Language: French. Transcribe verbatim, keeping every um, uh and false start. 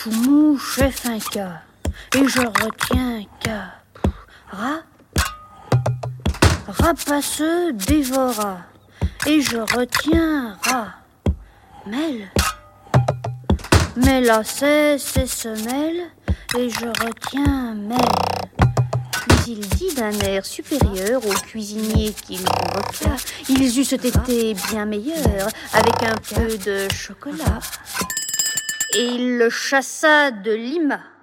tout mou, chef un cas, et je retiens cas. Rat, rapaceux dévora, et je retiens rat. Mêle, mêle à ses, ses semelles, et je retiens mêle. Puis il dit d'un air supérieur au cuisinier qu'il convoqua, ils eussent été bien meilleurs avec un peu de chocolat. Et il le chassa de Lima.